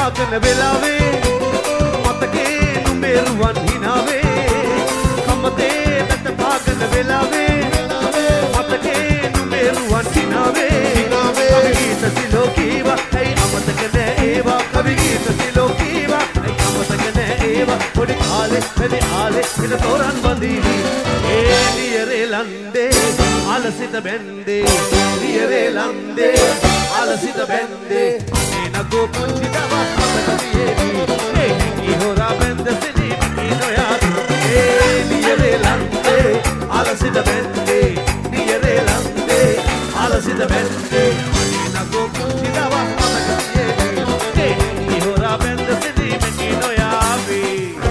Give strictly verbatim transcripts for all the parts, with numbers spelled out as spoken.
පාගන වෙලාවේ මතකේ නුඹරුවන් හිනාවේ කමතේ වැට පාගන වෙලාවේ මතකේ නුඹරුවන් හිනාවේ කවි ගීත සිලෝකීවා ඇයි අමතක නෑ ඒවා කවි ගීත සිලෝකීවා ඇයි අමතක නෑ ඒවා පොඩි කාලේ වැඩි ආලේ පිට තෝරන් බඳීවි ඒ දියරේ ලන්දේ ආලසිත බැන්දේ දියරේ ලන්දේ ආලසිත බැන්දේ නගෝ පුංචි දවස් මතක තියේවි ඒ ඉහොරා බැන්ද සිලි ඉනොයාද ඒ දියරේ ලන්දේ ආලසිත බැන්දේ දියරේ ලන්දේ ආලසිත බැන්දේ නගෝ පුංචි දවස් මතක තියේවි ඒ ඉහොරා බැන්ද සිලි ඉනොයාවි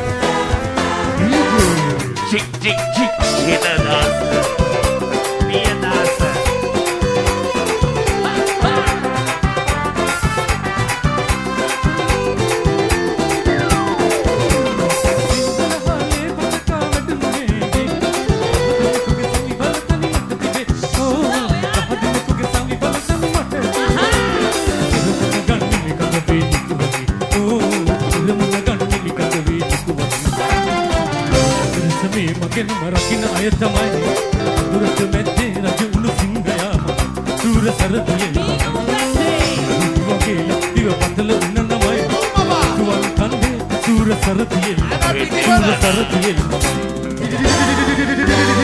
චික් චික් චික් හිතදාස පියදාස මගෙන් මරකින අය තමයි දුරට මැද්දේ රජ උණු සිංහයාම සූර සරදියේ වගේ දිව පතල උන්න නමයි තුවන් කන්දේ සූර සරදියේ සූර සරදියේ